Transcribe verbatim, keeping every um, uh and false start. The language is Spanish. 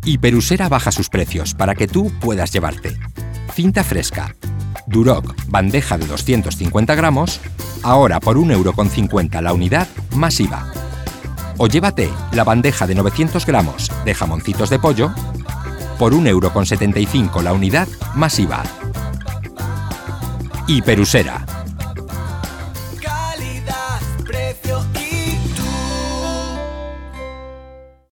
Hiperusera baja sus precios para que tú puedas llevarte cinta fresca Duroc, bandeja de doscientos cincuenta gramos, ahora por un euro con cincuenta la unidad más I V A. O llévate la bandeja de novecientos gramos de jamoncitos de pollo por un euro con setenta y cinco la unidad más I V A. Hiperusera.